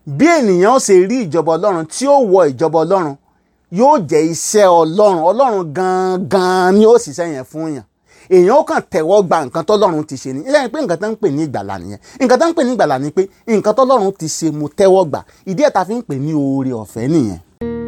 bí ènìyàn ó ṣe rí ìjọba ọlọ́run tí ó wọ ìjọba ọlọ́run yóò jẹ́ iṣẹ́ ọlọ́run. Ọlọ́run gangan ni ó ṣiṣẹ́ yẹn fún yàn. Èèyàn ó kàn tẹ̀wọ́ gba nǹkan tọ́lọ́run ti ṣe ni. Ilé yẹn pé nǹkan tó ń pè ní ìgbàlà nìyẹn. Nǹkan tó ń pè ní ìgbàlà ni pé nǹkan tọ́lọ́run ti ṣe mo tẹ́wọ́ gbà. Ìdí ẹ̀ ta fi ń pè ní oore ọ̀fẹ́ nìyẹn.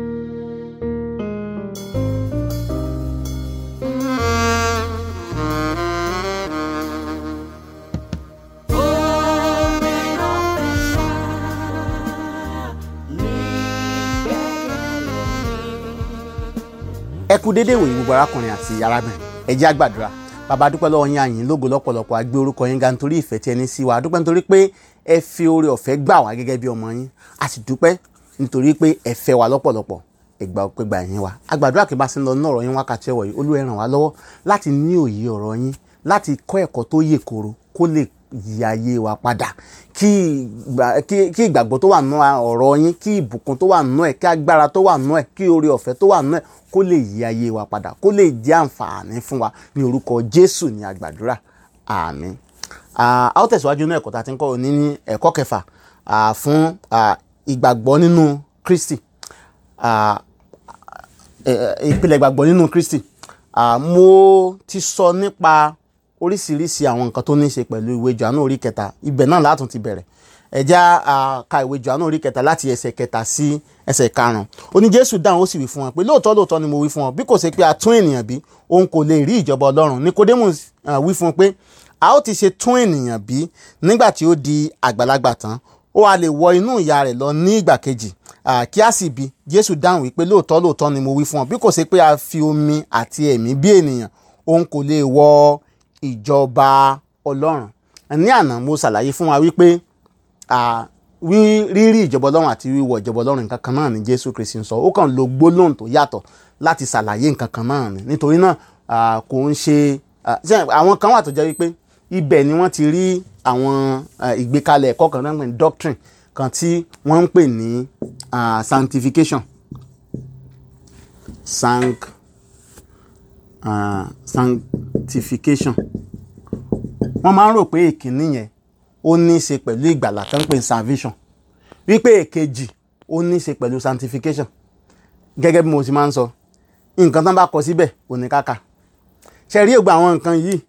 Ẹ kú dédé ìwòyí gbogbo arákùnrin àti arábìnrin. Ẹ jẹ́ á gbàdúrà. Bàbá dúpẹ́ lọ́wọ́ yín, àyìn lógo lọ́pọ̀lọpọ̀, a gbé orúkọ yín ga nítorí ìfẹ́ tí ẹ ní sí wa. A dúpẹ́ nítorí pé ẹ fi oore ọ̀fẹ́ gbà wá gẹ́gẹ́ bí ọmọ yín. A sì dúpẹ́ nítorí pé ẹ fẹ́ wa lọ́pọ̀lọpọ̀. Ẹ gbà ọpẹ́ gbà yín wa. A gbàdúrà kí bá sí ń lọ nínú ọ̀rọ̀ yín wákàtí ọ̀wọ̀ yìí. Olúwa ẹ ràn wá lọ́wọ́ láti ní òye ọ̀rọ̀ yín, láti kọ́ ẹ̀kọ́ tó yè koro kó lè yí ayé wa padà. Kí ìgbàgbọ́ tó wà nínú ọ̀rọ̀ yín, kí ìbùkún tó wà nínú ẹ̀, kí agbára tó wà nínú ẹ̀, kí oore ọ̀fẹ́ tó wà nínú ẹ̀ kó lè yí ayé wa padà, kó lè jẹ́ àǹfààní fún wa. Ní orúkọ Jésù ni a gbàdúrà. Àmín. A ó tẹ̀síwájú nínú ẹ̀kọ́ tá a ti ń kọ́ ní ẹ̀kọ́ kẹfà fún ìgbàgbọ́ nínú Kristi. Ìpìlẹ̀ ìgbàgbọ́ nínú Kristi. Mo ti sọ nípa oríṣiríṣi àwọn nǹkan tó ní í ṣe pẹ̀lú ìwé Jòhánù orí kẹta. Ibẹ̀ náà látún ti bẹ̀rẹ̀. Ẹ jẹ́ ka ìwé Jòhánù orí kẹta láti ẹsẹ̀ kẹta sí ẹsẹ̀ karùn-ún. Ó ní Jésù dáhùn ó sì wí fún wọn pé lóòótọ́ ni mo wí fún wọn, bí kò ṣe pé a tún ènìyàn bí, òun kò lè rí ìjọba Ọlọ́run. Níkódémù wí fún un pé a ó ti ṣe tún ènìyàn bí nígbà tí ó di àgbàlagbà tán, ó wá lè wọ inú ìyá rẹ̀ lọ ní ìgbà kejì kí a sì bí. Jésù dáhùn wípé lóòótọ́ ni mo wí fún wọn, bí kò ṣe pé a fi omi àti ẹ̀mí bí ènìyàn, òun kò lè wọ ìjọba Ọlọ́run. Ní àná mo ṣàlàyé fún wa wípé rírí ìjọba Ọlọ́run àti wíwọ ìjọba Ọlọ́run nǹkan kan náà ni Jésù Kristi ń sọ. Ó kàn lo gbólóhùn tó yàtọ̀ láti ṣàlàyé nǹkan kan náà ni. Nítorí náà kò ń ṣe àwọn kan wà tó jẹ́ wípé ibẹ̀ ni wọ́n ti rí àwọn ìgbékalẹ̀ ẹ̀kọ́ kan náà pè ní doctrine kan tí wọ́n ń pè ní sanctification. Sanctification. Wọ́n máa ń rò pé ìkíní yẹn ó ní í ṣe pẹ̀lú ìgbàlà tó ń pè ní salvation, wípé èkejì ó ní í ṣe pẹ̀lú sanctification. Gẹ́gẹ́ bí mo ti máa ń sọ, nǹkan tán bá kọ síbẹ̀ ò ní káka. Ṣé rí gbogbo àwọn nǹkan yìí,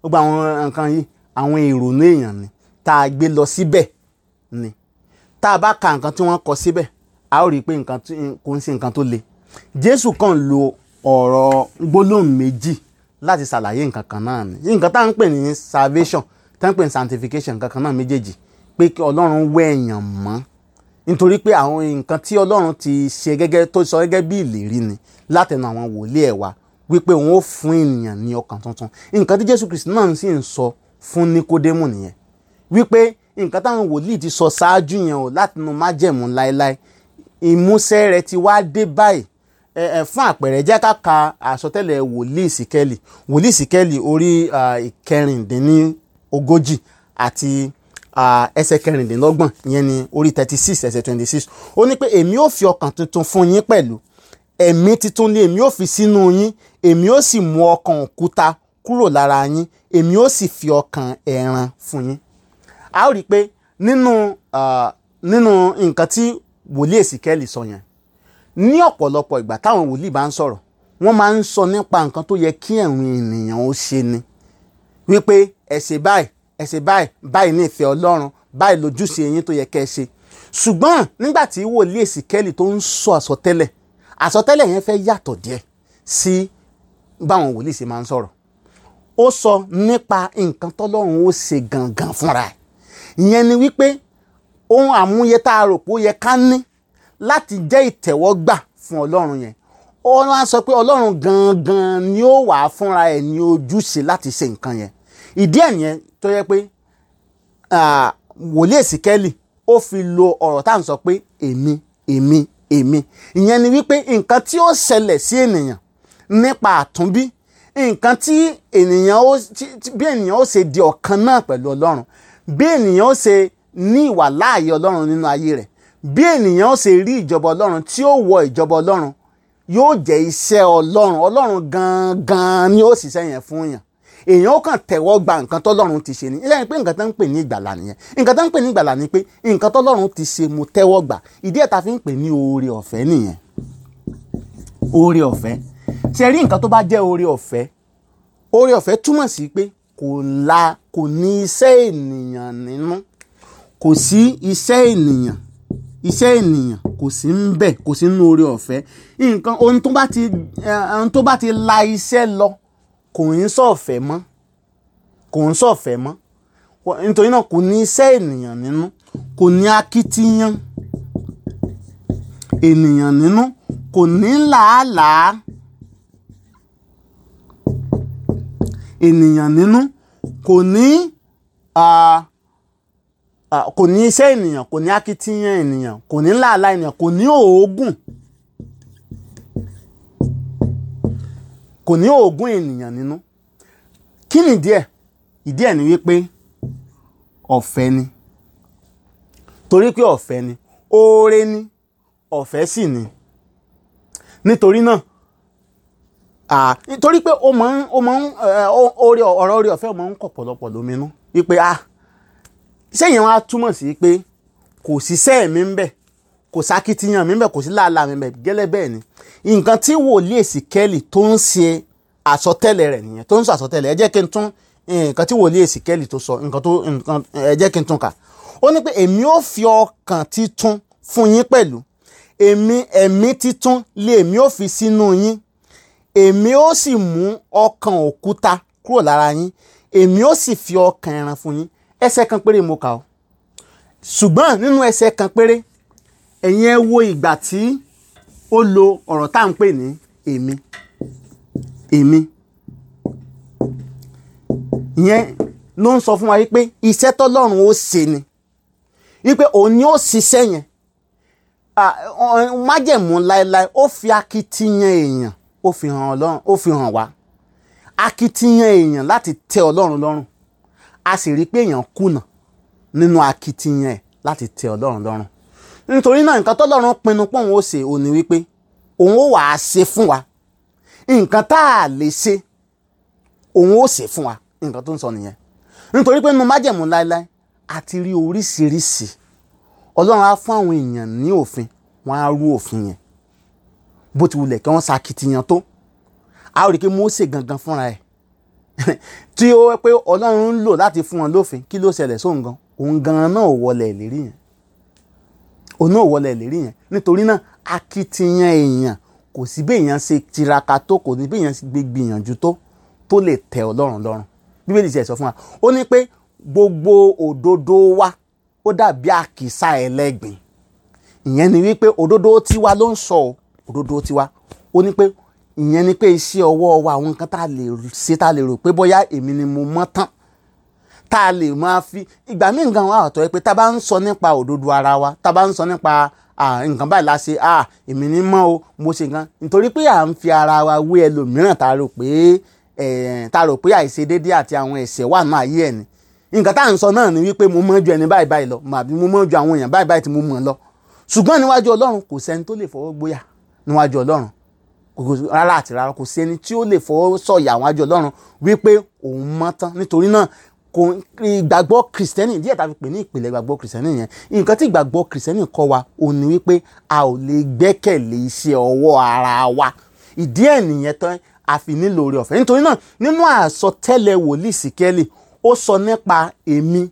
àwọn ìrònú èèyàn ni tá a gbé lọ síbẹ̀ ni. Tá a bá ka nǹkan tí wọ́n kọ síbẹ̀, a ó rí i pé nǹkan kò ń ṣe nǹkan tó le. Jésù kàn lo ọ̀rọ̀ gbólóhùn méjì láti ṣàlàyé nǹkan kan náà ni. Nǹkan tá à ń pè ní salvation, tá à ń pè ní sanctification, nǹkan kan náà méjèèjì, pé kí Ọlọ́run wẹ̀ èèyàn mọ́. Nítorí pé àwọn nǹkan tí Ọlọ́run ti ṣe tó sọ gẹ́gẹ́ bí ìlérí ni látẹnu àwọn wòlíì ẹ̀ wá, wípé òun ó fún ènìyàn ní ọkàn tuntun. Nǹkan tí Jésù Kristi náà sì ń sọ fún Níkódémù nìyẹn, wípé nǹkan táwọn wòlíì ti sọ ṣáájú yẹn o látinú májẹ̀mú láéláé, ìmúṣẹ rẹ̀ ti wá dé báyìí. Fún àpẹẹrẹ, jẹ́ ká ka àsọtẹ́lẹ̀ wòlíì Síkẹ́lì orí ìkẹrìndínlógójì àti ẹsẹ̀ kẹrìndínlọ́gbọ̀n, ìyẹn ni orí 36 ẹsẹ̀ 26. Ó ní pé èmi ó fi ọkàn tuntun fún yín pẹ̀lú, ẹ̀mí tuntun ni èmi ó fi sínú yín, èmi ó sì mú ọkàn òkúta kúrò lára yín, èmi ó sì fi ọkàn ẹran fún yín. A ó rí i pé nínú nǹkan tí wòlíì Síkẹ́lì sọ yẹn, ní ọ̀pọ̀lọpọ̀ ìgbà táwọn wòlíì bá ń sọ̀rọ̀, wọ́n máa ń sọ nípa nǹkan tó yẹ kí àwọn ènìyàn ó ṣe ni. Wípé ẹ ṣe báyìí, báyìí ní ìfẹ́ Ọlọ́run, báyìí lójúṣe yín tó yẹ kẹ́ ẹ ṣe. Ṣùgbọ́n nígbà tí wòlíì Síkẹ́lì tó ń sọ àsọtẹ́lẹ̀ yẹn fẹ́ yàtọ̀ díẹ̀ sí báwọn wòlíì ṣe máa ń sọ̀rọ̀. Ó sọ nípa nǹkan tọ́lọ́run ó ṣe gangan fúnra ẹ̀. Ìyẹn ni wípé ohun àmúyẹ tá a rò pé ó yẹ ká ní láti jẹ́ ìtẹ̀wọ́gbà fún Ọlọ́run yẹn, ó wá sọ pé Ọlọ́run gangan ni ó wà fúnra ẹ̀ ní ojúṣe láti ṣe nǹkan yẹn. Ìdí ẹ̀ nìyẹn tó yẹ pé wòlíì Síkẹ́lì ó fi lo ọ̀rọ̀ tá à ń sọ pé èmi. Ìyẹn ni wípé nǹkan tí ó ṣẹlẹ̀ sí ènìyàn nípa àtúnbí, nǹkan tí bí ènìyàn ó ṣe di ọ̀kan náà pẹ̀lú Ọlọ́run, bí ènìyàn ó ṣe ní ìwà láàyè Ọlọ́run nínú ayé rẹ̀, bí ènìyàn ó ṣe rí ìjọba Ọlọ́run tí ó wọ ìjọba Ọlọ́run, yóò jẹ́ iṣẹ́ Ọlọ́run. Ọlọ́run gangan ni ó ṣiṣẹ́ yẹn fún yàn. èèyàn ó kàn tẹ̀wọ́ gba nǹkan tọ́lọ́run ti ṣe ni. Ilé pé nǹkan tó ń pè ní ìgbàlà nìyẹn. Nǹkan tó ń pè ní ìgbàlà ni pé nǹkan tọ́lọ́run ti ṣe mo tẹ́wọ́ gbà. Ìdí ẹ̀ ta fi ń pè ní oore ọ̀fẹ́ nìyẹn. Oore ọ̀fẹ́. Ṣé rí nǹkan tó bá jẹ́ oore ọ̀fẹ́? Oore ọ̀fẹ́ túmọ̀ sí pé kò ní iṣẹ́ ènìyàn nínú. Kò sí iṣẹ́ ènìyàn kò sí ń bẹ̀, kò sí nínú oore ọ̀fẹ́. Ohun tó bá ti la iṣẹ́ lọ kò ń ṣọ̀fẹ́ mọ́. Nítorí náà kò ní iṣẹ́ ènìyàn nínú, kò ní akitiyan ènìyàn nínú, kò ní làálàá ènìyàn nínú, kò ní iṣẹ́ ènìyàn, kò ní akitiyan ènìyàn, kò ní làálàá ènìyàn, kò ní òógùn ènìyàn nínú. Kí ni ìdí ẹ̀? Ìdí ẹ̀ ni wípé ọ̀fẹ́ ni. Torí pé ọ̀fẹ́ ni, oore ni, ọ̀fẹ́ sì ni. Nítorí náà, nítorí pé ọ̀rọ̀ oore ọ̀fẹ́ ó máa ń kọ̀ pọ̀lọpọ̀ lóminú wípé iṣẹ́ yẹn wá túmọ̀ sí pé kò síṣẹ́ mi ń bẹ̀, kò sákìtìyàn mi ń bẹ̀, kò sí làálàá mi ń bẹ̀. Gẹ́lẹ́ bẹ́ẹ̀ ni nǹkan tí wòlíì Èsìkẹ́lì tó ń ṣe àsọtẹ́lẹ̀ rẹ̀ nìyẹn, tó ń sọ àsọtẹ́lẹ̀. Ẹ jẹ́ kí n tún nǹkan tí wòlíì Èsìkẹ́lì tó sọ, ẹ jẹ́ kí n tún kà. Ó ní pé èmi ó fi ọkàn titun fún yín pẹ̀lú, ẹ̀mí titun lèmi ó fi sínú yín, èmi ó sì mú ọkàn òkúta kúrò lára yín, èmi ó sì fi ọkàn ẹran fún yín. Ẹsẹ̀ kan péré mo kà ó. Ṣùgbọ́n nínú ẹsẹ̀ kan péré, ẹ̀yin ẹ wo ìgbà tí ó lo ọ̀rọ̀ tá à ń pè ní èmi. Ìyẹn ló ń sọ fún wa wípé iṣẹ́ tọ́lọ́run ó ṣe ni. Wípé òun ni ó ṣiṣẹ́ yẹn. Májẹ̀mú láéláé ó fi akitiyan èèyàn ó fi hàn Ọlọ́run, ó fi hàn wá. Akitiyan èèyàn láti tẹ́ Ọlọ́run lọ́rùn. A sì rí pé èèyàn kùnà nínú akitiyan ẹ̀ láti tẹ́ Ọlọ́run lọ́rùn. Nítorí náà nǹkan tọ́lọ́run pinnu pé òun ó ṣe òun ni wípé òun ó wàá ṣe fún wa. Nǹkan tá a lè ṣe òun ó ṣe fún wa. Nǹkan tó ń sọ nìyẹn. Nítorí pé nínú májẹ̀mú láéláé a ti rí oríṣiríṣi. Ọlọ́run á fún àwọn èèyàn ní òfin, wọ́n á rú òfin yẹn. Bó ti wulẹ̀ kí wọ́n ṣakitiyan tó, a ó rí pé Mósè gangan fúnra ẹ̀ tí ó pé Ọlọ́run ń lò láti fún wọn lófin. Kí ló ṣẹlẹ̀ sóun gan? Òun gan náà ò wọlé ìlérí yẹn. Òun náà ò wọlé ìlérí yẹn. Nítorí náà akitiyan èèyàn kò sí bí èèyàn ṣe tiraka tó, kò ní bí èèyàn ṣe gbìyànjú tó lè tẹ́ Ọlọ́run lọ́rùn. Bíbélì ṣe sọ fún wa, ó ní pé gbogbo òdodo wa ó dàbí àkìsà ẹlẹ́gbin. Ìyẹn ni wípé òdodo tiwa ló ń sọ o, òdodo tiwa. Ó ní pé ìyẹn ni pé iṣẹ́ ọwọ́ wa, àwọn nǹkan tá a lè ṣe, tá a lè rò pé bóyá èmi ni mo mọ́ tán, tá a lè máa fi ìgbà míì gan wà ọ̀tọ̀ pé tá a bá ń sọ nípa òdodo ara wa, tá a bá ń sọ nípa nǹkan báyìí la ṣe, èmi ni mọ́ o, mo ṣe nǹkan. Nítorí pé à ń fi ara wa wé ẹlòmíràn tá a rò pé àìṣedédé àti àwọn ẹ̀ṣẹ̀ wà náà ayé ẹ̀ ni. Nǹkan tá à ń sọ náà ni wípé mo mọ̀ ju ẹni báyìí báyìí lọ, àbí mo mọ̀ ju àwọn èèyàn báyìí báyìí tí mo mọ̀ lọ. Ṣùgbọ́n níwájú Ọlọ́run kò sẹ́ni tó lè fọwọ́ gbóyà níwájú Ọlọ́run. Rárá àti rárá kò sí ẹni tí ó lè fọwọ́ sọ̀yà níwájú Ọlọ́run wípé òun mọ́ tán. Nítorí náà ìgbàgbọ́ Kìrìsìtẹ́nì, díẹ̀ tá a fi pè ní ìpìlẹ̀ ìgbàgbọ́ Kìrìsìtẹ́nì yẹn, nǹkan tí ìgbàgbọ́ Kìrìsìtẹ́nì kọ́ wa òun ni wípé a ò lè gbẹ́kẹ̀lé iṣẹ́ ọwọ́ ara wa. Ìdí ẹ̀ nìyẹn tán a fi nílò oore ọ̀fẹ́. Nítorí náà nínú àsọtẹ́lẹ̀ wòlíì Èsìkẹ́lì ó sọ nípa èmi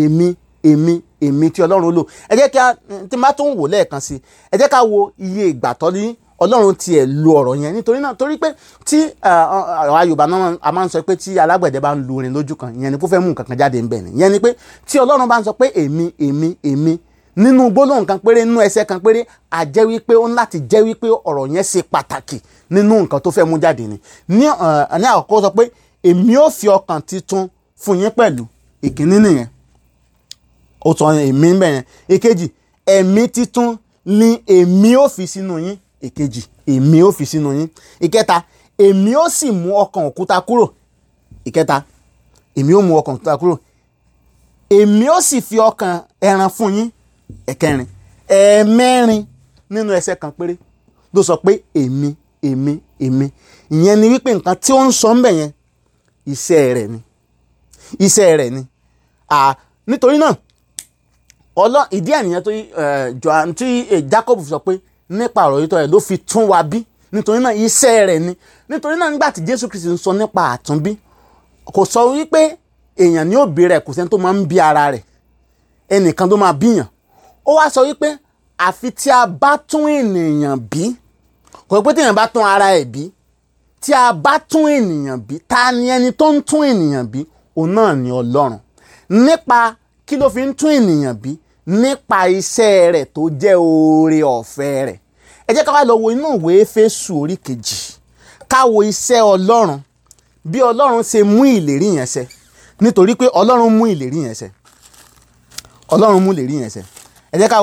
tí Ọlọ́run lò. Ẹ jẹ́ kí tí má tún wò lẹ́ẹ̀kan sí, ẹ jẹ́ ká wo iye ìgbà tó ní Ọlọ́run tiẹ̀ lo ọ̀rọ̀ yẹn. Nítorí náà torí pé tí àwa Yorùbá náà a máa ń sọ pé tí alágbẹ̀dẹ bá ń lu orin lójú kan, ìyẹn ni kó fẹ́ mú nǹkan kan jáde ń bẹ̀ ni. Ìyẹn ni pé tí Ọlọ́run bá ń sọ pé èmi nínú gbólóhùn kan péré, nínú ẹsẹ̀ kan péré, a jẹ́ wípé ó ń láti jẹ́ wípé ọ̀rọ̀ yẹn ṣe pàtàkì nínú nǹkan tó fẹ́ mú jáde ni. Ní àkọ́kọ́ sọ pé èmi ó fi ọkàn titun fún yín pẹ̀lú. Ìkíní nìyẹn, ó sọ èmi ń bẹ̀ yẹn. Èkejì, ẹ̀mí titun ni èmi ó fi sínú yín. Èkejì, èmi ó fi sínú yín. Ìkẹta, èmi ó sì mú ọkàn òkúta kúrò. Ìkẹta, èmi ó mú ọkàn òkúta kúrò. Èmi ó sì fi ọkàn ẹran fún yín. Ẹ̀kẹrin, ẹ̀ẹ̀mẹ́rin nínú ẹsẹ̀ kan péré ló sọ pé èmi. Ìyẹn ni wípé nǹkan tí ó ń sọ ń bẹ̀ yẹn iṣẹ́ rẹ̀ ni, iṣẹ́ rẹ̀ ni. Nítorí náà ìdí ènìyàn tí Jacob sọ pé nípa ọ̀rọ̀ ìtọ́ rẹ̀ ló fi tún wa bí, nítorí náà iṣẹ́ rẹ̀ ni. Nítorí náà nígbà tí Jésù Kristi ń sọ nípa àtúnbí, kò sọ wípé èèyàn ní òbí rẹ̀, kò sẹ́ni tó máa ń bí ara rẹ̀, ẹnìkan tó máa bíyàn. Ó wá sọ wípé àfi tí a bá tún ènìyàn bí, kò sọ pé tí èèyàn bá tún ara ẹ̀ bí, tí a bá tún ènìyàn bí, ta ni ẹni tó ń tún ènìyàn bí? Òun náà ni Ọlọ́run. Nípa kí ló fi ń tún ènìyàn bí? Nípa iṣẹ́ rẹ̀ tó jẹ́ oore ọ̀fẹ́ rẹ̀. Ẹ jẹ́ ká wá lọ wo inú ìwé Éfésù orí 2, ká wo iṣẹ́ Ọlọ́run, bí Ọlọ́run ṣe mú ìlérí yẹn ṣẹ. Nítorí pé Ọlọ́run mú ìlérí yẹn ṣẹ. Ọlọ́run mú ìlérí yẹn ṣẹ. Ẹ jẹ́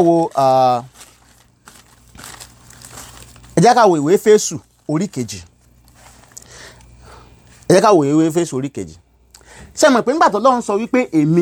ká wo ìwé Éfésù orí 2. Ẹ jẹ́ ká wo ìwé Éfésù orí 2. Ṣé mọ̀ pé nígbà tó Ọlọ́run sọ wípé èmi,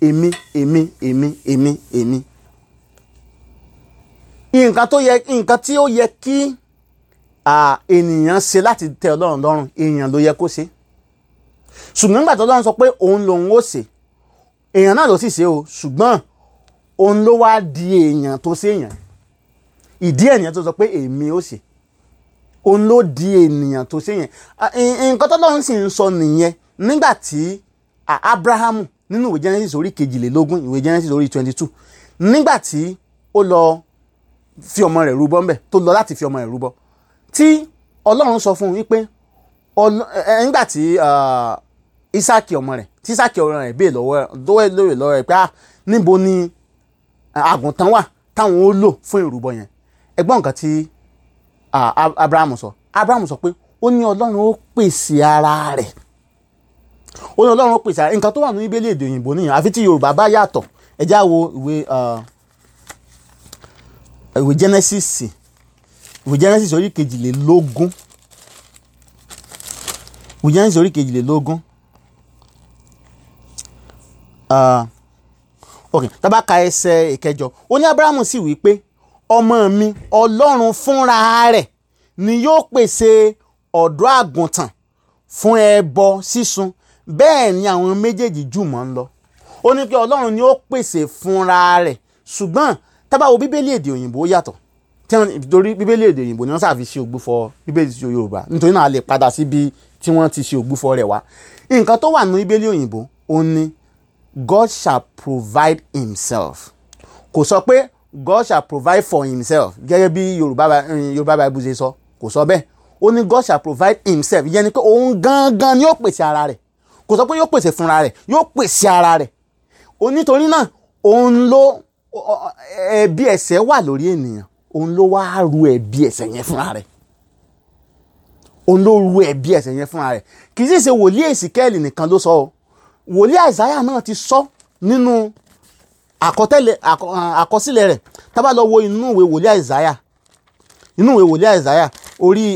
nǹkan tí ó yẹ kí ènìyàn ṣe láti tẹ́ Ọlọ́run lọ́rùn, èèyàn ló yẹ kó ṣe. Ṣùgbọ́n nígbà tó Ọlọ́run sọ pé òun lòun ó ṣe, èèyàn náà ló sì ṣe o, ṣùgbọ́n òun ló wá di èèyàn tó ṣe èèyàn. Ìdí ènìyàn tó sọ pé èmi ó ṣe, òun ló di ènìyàn tó ṣe èèyàn. Nǹkan tó Ọlọ́run sì ń sọ nìyẹn nígbà tí Abrahamu nínú ìwé Genesis orí 22, ìwé Genesis orí 22, nígbà tí ó lọ fi ọmọ rẹ̀ rúbọ ńbẹ̀, tó lọ láti fi ọmọ rẹ̀ rúbọ, tí Ọlọ́run sọ fún un wípé nígbà tí Ísáàkì ọmọ rẹ̀ bèè lọ́wọ́ rẹ̀ pé níbo ni àgùntàn wà táwọn ó lò fún ìrúbọ yẹn. Ẹgbọ́n nǹkan tí Abrahamu sọ. Abrahamu sọ pé ó ní Ọlọ́run ó pèsè ara rẹ̀. Ó ní Ọlọ́run ó pèsè ara rẹ̀. Nǹkan tó wà ní Bíbélì èdè òyìnbó nìyẹn, àfi tí Yorùbá bá yàtọ̀. Ẹ já wo ìwé Genesis orí 22. Ìwé Genesis orí 22. Ok, tá bá ka ẹsẹ̀ 8. Ó ní Abrahamu sì wí pé ọmọ mi, Ọlọ́run fúnra rẹ̀ ni yóò pèsè ọ̀dọ́ àgùntàn fún ẹbọ sísun, bẹ́ẹ̀ ni àwọn méjèèjì jùmọ̀ ń lọ. Ó ní pé Ọlọ́run ni ó pèsè fúnra rẹ̀. Ṣùgbọ́n tá bá wo Bíbélì èdè òyìnbó yàtọ̀, nítorí Bíbélì èdè òyìnbó ni wọ́n ṣàfi ṣe ògbúfọ̀ Bíbélì ti Yorùbá, nítorí náà a lè padà síbi tí wọ́n ti ṣe ògbúfọ̀ rẹ̀ wá. Nǹkan tó wà ní Bíbélì òyìnbó ó ní God shall provide himself. Kò sọ pé God shall provide for himself gẹ́gẹ́ bí Yorùbá Bible ṣe sọ. Kò sọ bẹ́ẹ̀. Ó ní God shall provide himself. Ìyẹn ni pé òun gangan ni yóò pèsè ara rẹ̀. Kò sọ pé yóò pèsè fúnra rẹ̀, yóò pèsè ara rẹ̀. Nítorí náà òun ló ẹ̀bi ẹ̀ṣẹ̀ wà lórí ènìyàn. Òun ló wá ru ẹ̀bi ẹ̀ṣẹ̀ yẹn fúnra rẹ̀. Òun ló ru ẹ̀bi ẹ̀ṣẹ̀ yẹn fúnra rẹ̀. Kì í sì ṣe wòlíì Èsíkẹ́ẹ̀lì nìkan ló sọ o. Wòlíì Àìsáyà náà ti sọ nínú àkọsílẹ̀ rẹ̀. Tá bá lọ wo inú ìwé wòlíì Àìsáyà orí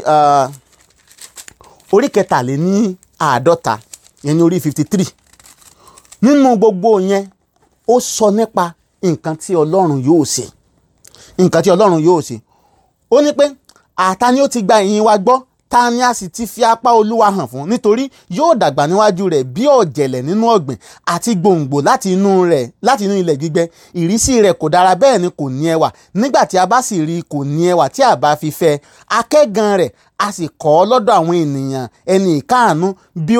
53, yẹn ní orí 53. Nínú gbogbo yẹn ó sọ nípa nǹkan tí Ọlọ́run yóò ṣe. Nǹkan tí Ọlọ́run yóò ṣe. Ó ní pé ta ni ó ti gba ìyìn wa gbọ́, ta ni a sì ti fi apá Olúwa hàn fún, nítorí yóò dàgbà níwájú rẹ̀ bí ọ̀jẹ̀lẹ̀ nínú ọ̀gbìn àti gbòǹgbò láti inú ilẹ̀ gbígbẹ. Ìrísí rẹ̀ kò dára, bẹ́ẹ̀ ni kò ní ẹwà. Nígbà tí a bá sì rí, kò ní ẹwà tí a bá fi fẹ́. Akẹ́gàn rẹ̀ a sì kọ̀ ọ́ lọ́dọ̀ àwọn ènìyàn ẹni ìkáàánú,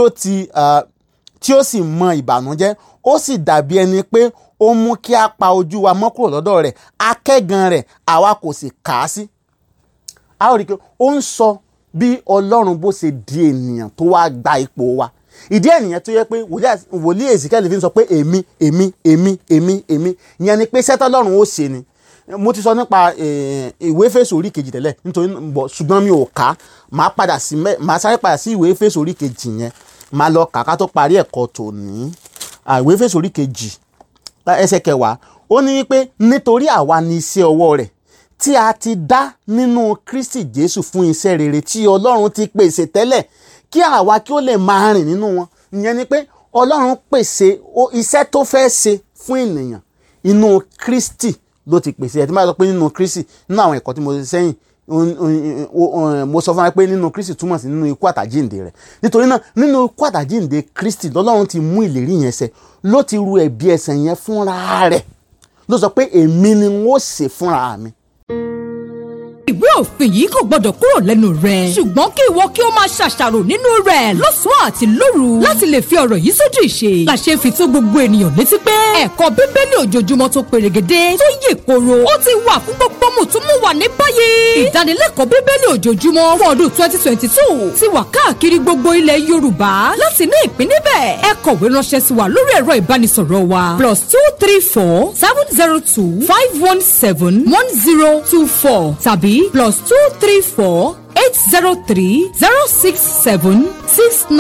tí ó sì mọ ìbànújẹ́. Ó sì dàbí ẹni pé ó mú kí a pa ojú wa mọ́ kúrò lọ́dọ̀ rẹ̀. Akẹ́gàn rẹ̀ àwa kò sì kà á sí. A ó rí i pé ó ń sọ bí Ọlọ́run bó ṣe di ènìyàn tó wá gba ipò wa. Ìdí ènìyàn tó yẹ pé wòlíì Èsíkẹ́ẹ̀lì fi ń sọ pé èmi. Ìyẹn ni pé iṣẹ́ t'Ọlọ́run ó ṣe ni. Mo ti sọ nípa ìwé Éfésù orí 2 tẹ́lẹ̀, nítorí ṣùgbọ́n mi ò kà. Màá sáré padà sí ìwé Éfésù orí 2 yẹn. Màá lọ kà ká tó parí ẹ̀kọ́ tòní. Ìwé Éfésù orí 2 ẹsẹ̀ 10. Ó ní wípé nítorí àwa ni iṣẹ́ ọwọ́ rẹ̀, tí a ti dá nínú Kristi Jésù fún iṣẹ́ rere tí Ọlọ́run ti pèsè tẹ́lẹ̀ kí àwa kí ó lè máa rìn nínú wọn. Ìyẹn ni pé Ọlọ́run pèsè iṣẹ́ tó fẹ́ ṣe fún ènìyàn inú Kristi ló ti pèsè. Ẹ ti máa sọ pé nínú Kristi, nínú àwọn ẹ̀kọ́ tí mo ṣe sẹ́yìn, mo sọ fún wa pé nínú Kristi túmọ̀ sí nínú ikú àtàjíǹde rẹ̀. Nítorí náà nínú ikú àtàjíǹde Kristi lọ́lọ́run ti mú ìlérí yẹn ṣẹ, ló ti ru ẹ̀bi ẹ̀ṣẹ̀ yẹn fúnra rẹ̀, ló sọ pé èmi ni n ó ṣe fúnra mi. Ìwé òfin yìí kò gbọdọ̀ kúrò lẹ́nu rẹ̀, ṣùgbọ́n kí ìwọ kí o máa ṣàṣàrò nínú rẹ̀ lọ́sàn-án àti lóru láti lè fi ọ̀rọ̀ yìí sójú ìṣe. La ṣe fi tó gbogbo ènìyàn létí pé ẹ̀kọ́ Bíbélì ojoojúmọ́ tó perégedé tó yè koro ó ti wà fún gbogbo mùtúmùwà ní báyìí. Ìdánilẹ́kọ̀ọ́ Bíbélì ojoojúmọ́ fún ọdún 2022 ti wà káàkiri gbogbo ilẹ̀ Yorùbá. Láti ní ìpín níbẹ̀, ẹ kọ̀wé ránṣẹ́ sí wa lórí ẹ̀rọ ìbánisọ̀rọ̀ wa +234 702 517 1024 tàbí +234 803 067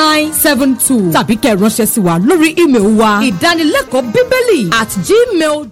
6972 tàbí kẹ́ ránṣẹ́ sí wa lórí ímeèlì wa ìdánilẹ́kọ̀ọ́ bíbélì@gmail.